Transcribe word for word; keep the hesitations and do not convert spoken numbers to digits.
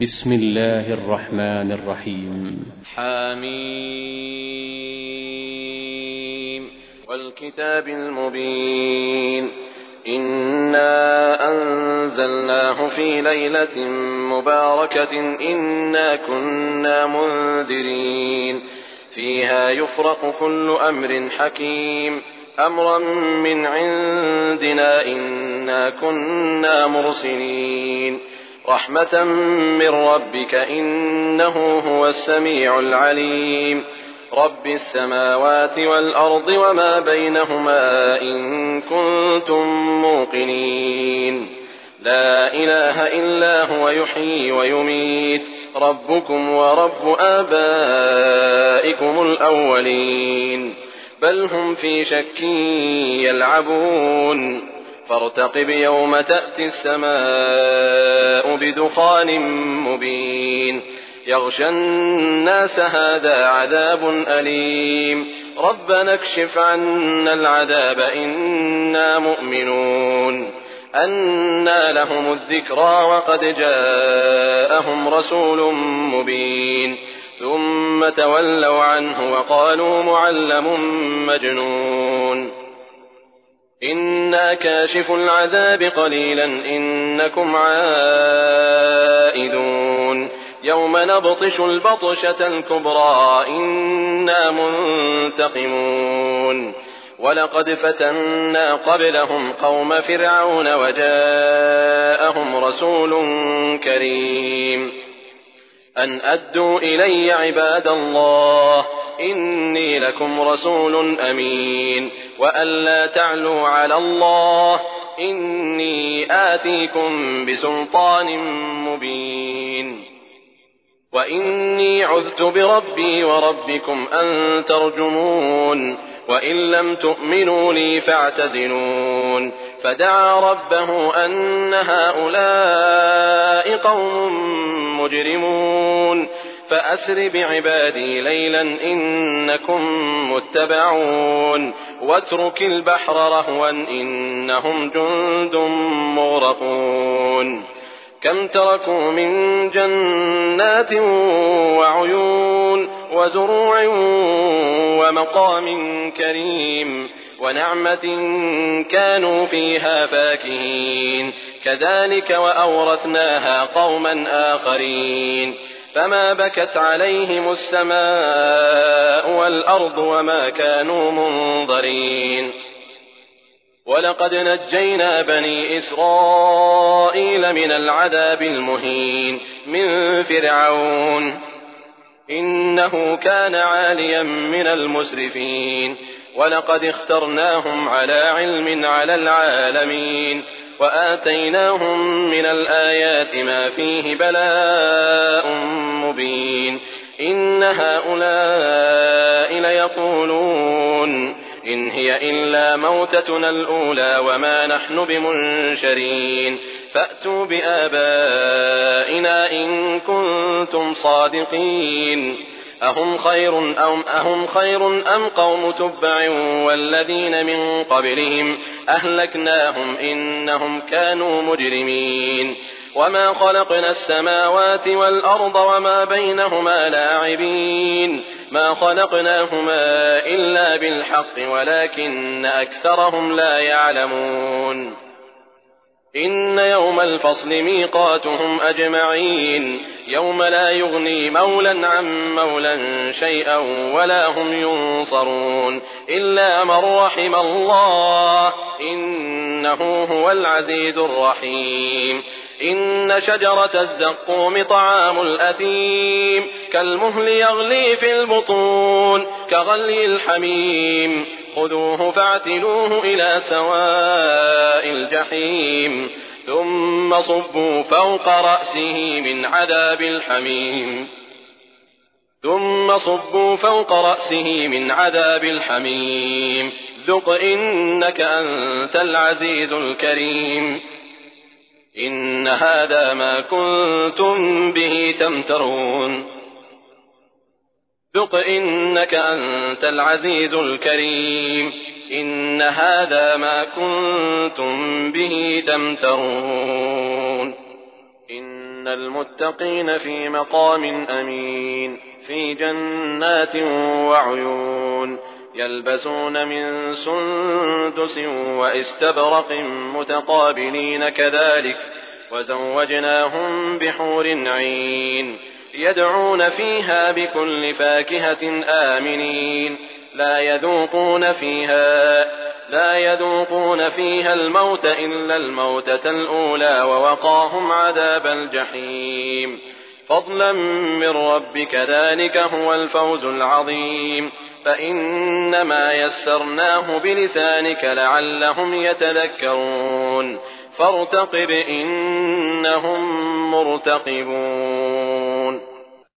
بسم الله الرحمن الرحيم. حميم والكتاب المبين إنا أنزلناه في ليلة مباركة إنا كنا منذرين فيها يفرق كل أمر حكيم أمرا من عندنا إنا كنا مرسلين رحمة من ربك إنه هو السميع العليم رب السماوات والأرض وما بينهما إن كنتم موقنين لا إله إلا هو يحيي ويميت ربكم ورب آبائكم الأولين بل هم في شك يلعبون فارتقب يوم تأتي السماء بدخان مبين يغشى الناس هذا عذاب أليم ربنا اكشف عنا العذاب إنا مؤمنون أنى لهم الذكرى وقد جاءهم رسول مبين ثم تولوا عنه وقالوا معلم مجنون إنا كاشف العذاب قليلا إنكم عائدون يوم نبطش البطشة الكبرى إنا منتقمون ولقد فتنا قبلهم قوم فرعون وجاءهم رسول كريم أن أدوا إلي عباد الله إني لكم رسول أمين وأن لا تعلوا على الله إني آتيكم بسلطان مبين وإني عذت بربي وربكم أن ترجمون وإن لم تؤمنوا لي فاعتزلون فدعا ربه أن هؤلاء قوم مجرمون فأسر بعبادي ليلا إنكم متبعون واترك البحر رهوا إنهم جند مغرقون كم تركوا من جنات وعيون وزروع ومقام كريم ونعمة كانوا فيها فاكهين كذلك وأورثناها قوما آخرين فما بكت عليهم السماء والأرض وما كانوا منظرين ولقد نجينا بني إسرائيل من العذاب المهين من فرعون إنه كان عاليا من المسرفين ولقد اخترناهم على علم على العالمين وآتيناهم من الآيات ما فيه بلاء مبين إن هؤلاء ليقولون إن هي إلا موتتنا الأولى وما نحن بمنشرين فأتوا بآبائنا إن كنتم صادقين أهم خير أم, أهم خير أم قوم تبع والذين من قبلهم أهلكناهم إنهم كانوا مجرمين وما خلقنا السماوات والأرض وما بينهما لاعبين ما خلقناهما إلا بالحق ولكن أكثرهم لا يعلمون إن يوم الفصل ميقاتهم أجمعين يوم لا يغني مولا عن مولا شيئا ولا هم ينصرون إلا من رحم الله إنه هو العزيز الرحيم إن شجرة الزقوم طعام الأثيم كالمهل يغلي في البطون كغلي الحميم خذوه فاعتلوه إلى سواء الجحيم ثم صبوا فوق رأسه من عذاب الحميم ثم صبوا فوق رأسه من عذاب الحميم ذق إنك أنت العزيز الكريم إن هذا ما كنتم به تمترون ذق إنك أنت العزيز الكريم إن هذا ما كنتم به تمترون إن إن المتقين في مقام أمين في جنات وعيون يلبسون من سندس واستبرق متقابلين كذلك وزوجناهم بحور عين يدعون فيها بكل فاكهة آمنين لا يذوقون فيها لا يذوقون فيها الموت إلا الموتة الأولى ووقاهم عذاب الجحيم فضلا من ربك ذلك هو الفوز العظيم فإنما يسرناه بلسانك لعلهم يتذكرون فارتقب إنهم مرتقبون